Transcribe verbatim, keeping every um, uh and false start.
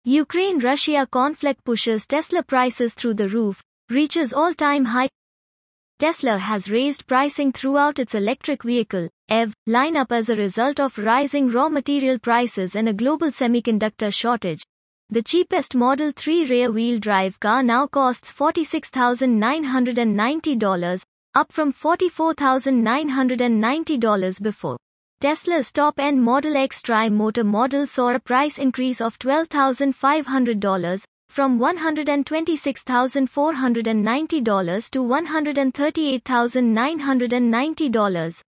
Ukraine-Russia conflict pushes Tesla prices through the roof, reaches all-time high. Tesla has raised pricing throughout its electric vehicle, E V, lineup as a result of rising raw material prices and a global semiconductor shortage. The cheapest Model three rear-wheel drive car now costs forty-six thousand nine hundred ninety dollars, up from forty-four thousand nine hundred ninety dollars before. Tesla's top-end Model X Tri-Motor model saw a price increase of twelve thousand five hundred dollars, from one hundred twenty-six thousand four hundred ninety dollars to one hundred thirty-eight thousand nine hundred ninety dollars.